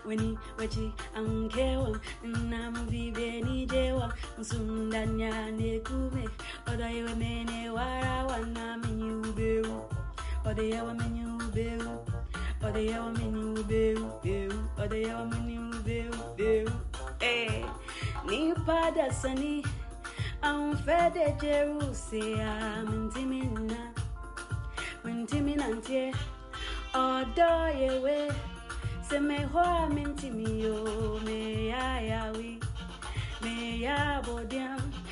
Weni wachi ankewa nam vive ni jewa musundanya ne kume oda yewe mene wara wana menyu beu oda yewa menyu beu oda yewa menyu beu oda yewa menyu beu ni pada sani an fede Jerusalem mentimina ntie oda yewe se me hoa mentimi yo me ya yawi me ya bodiam